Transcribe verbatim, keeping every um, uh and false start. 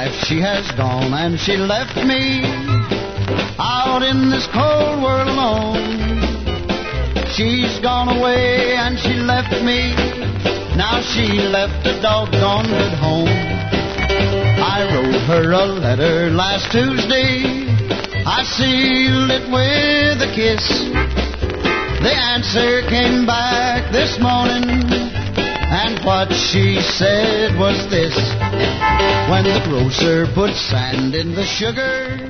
life she has gone, and she left me out in this cold world alone. She's gone away and she left me. Now she left a doggone good home. I wrote her a letter last Tuesday. I sealed it with a kiss. The answer came back this morning, and what she said was this: when the grocer put sand in the sugar,